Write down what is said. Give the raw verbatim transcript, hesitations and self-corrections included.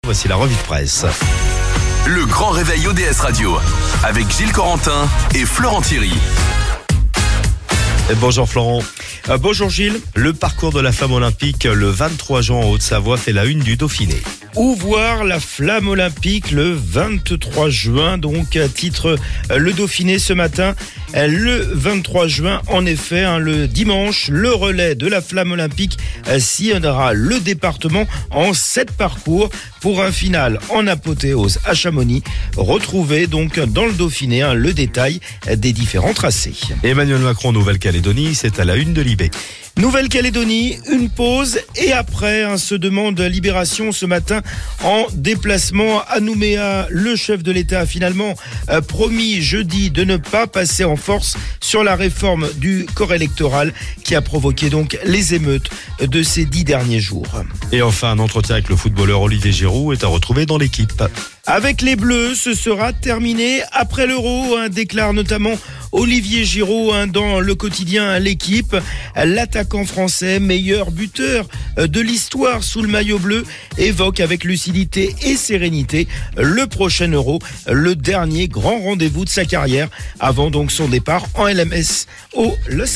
Voici la revue de presse. Le grand réveil O D S Radio avec Gilles Corentin et Florent Thierry. Et bonjour Florent. Euh, bonjour Gilles. Le parcours de la flamme olympique le vingt-trois juin en Haute-Savoie fait la une du Dauphiné. Où voir la flamme olympique le vingt-trois juin, donc titre euh, le Dauphiné ce matin. Euh, le vingt-trois juin, en effet, hein, le dimanche, le relais de la flamme olympique euh, sillonnera le département en sept parcours pour un final en apothéose à Chamonix. Retrouvez donc dans le Dauphiné hein, le détail des différents tracés. Emmanuel Macron, Nouvelle-Calédonie, c'est à la une de l'I B. Nouvelle-Calédonie, une pause et après hein, se demande Libération ce matin en déplacement à Nouméa. Le chef de l'État a finalement euh, promis jeudi de ne pas passer en force sur la réforme du corps électoral qui a provoqué donc les émeutes de ces dix derniers jours. Et enfin, un entretien avec le footballeur Olivier Giroud est à retrouver dans l'équipe. Avec les Bleus, ce sera terminé après l'Euro, hein, déclare notamment Olivier Giroud hein, dans le quotidien L'équipe. L'attaquant français, meilleur buteur de l'histoire sous le maillot bleu, évoque avec lucidité et sérénité le prochain Euro, le dernier grand rendez-vous de sa carrière avant donc son départ en L M S au Los